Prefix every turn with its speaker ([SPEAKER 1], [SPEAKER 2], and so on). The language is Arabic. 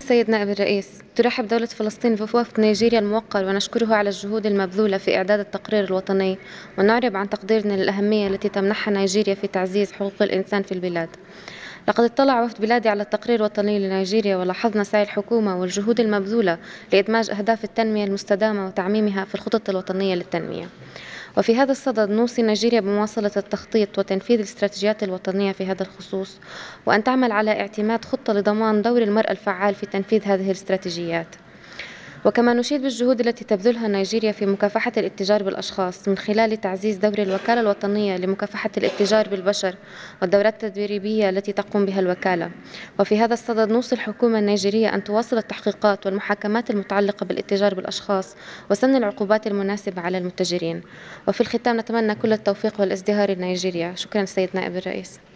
[SPEAKER 1] السيد نائب الرئيس. ترحب دولة فلسطين بوفد نيجيريا الموقر ونشكره على الجهود المبذولة في إعداد التقرير الوطني، ونعرب عن تقديرنا للأهمية التي تمنحها نيجيريا في تعزيز حقوق الإنسان في البلاد. لقد اطلع وفد بلادي على التقرير الوطني لنيجيريا، ولاحظنا سعي الحكومة والجهود المبذولة لإدماج أهداف التنمية المستدامة وتعميمها في الخطط الوطنية للتنمية. وفي هذا الصدد نوصي نيجيريا بمواصلة التخطيط وتنفيذ الاستراتيجيات الوطنية في هذا الخصوص، وأن تعمل على اعتماد خطة لضمان دور المرأة الفعال في تنفيذ هذه الاستراتيجيات. وكما نشيد بالجهود التي تبذلها نيجيريا في مكافحة الاتجار بالأشخاص من خلال تعزيز دور الوكالة الوطنية لمكافحة الاتجار بالبشر والدورات التدريبية التي تقوم بها الوكالة. وفي هذا الصدد نوصي الحكومة النيجيرية أن تواصل التحقيقات والمحاكمات المتعلقة بالاتجار بالأشخاص وسن العقوبات المناسبة على المتجرين. وفي الختام نتمنى كل التوفيق والازدهار لنيجيريا. شكرا سيد نائب الرئيس.